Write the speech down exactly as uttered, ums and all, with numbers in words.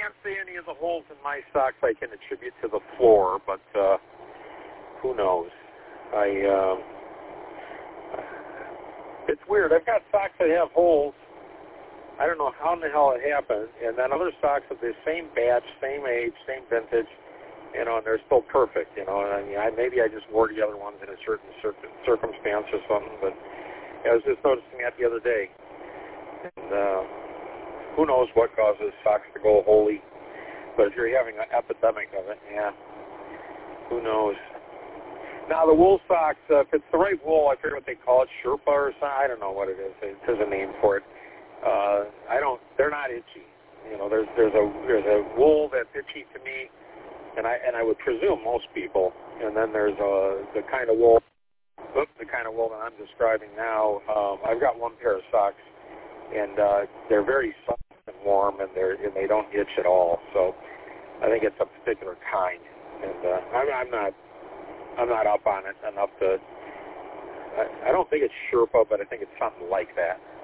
can't say any of the holes in my socks I can attribute to the floor, but uh, who knows? I um, it's weird. I've got socks that have holes. I don't know how in the hell it happened, and then other socks of the same batch, same age, same vintage, you know, and they're still perfect, you know. And I mean, I, maybe I just wore the other ones in a certain cir- circumstance or something, but I was just noticing that the other day. And uh, who knows what causes socks to go holy, but if you're having an epidemic of it, yeah, who knows. Now, the wool socks, uh, if it's the right wool, I forget what they call it, Sherpa or something, I don't know what it is. There's a name for it. Uh, I don't, they're not itchy. You know, there's there's a there's a wool that's itchy to me, and I and I would presume most people. And then there's a the kind of wool, the kind of wool that I'm describing now. Um, I've got one pair of socks, and uh, they're very soft and warm, and they're and they don't itch at all. So I think it's a particular kind, and uh, I'm, I'm not I'm not up on it enough to. I, I don't think it's Sherpa, but I think it's something like that.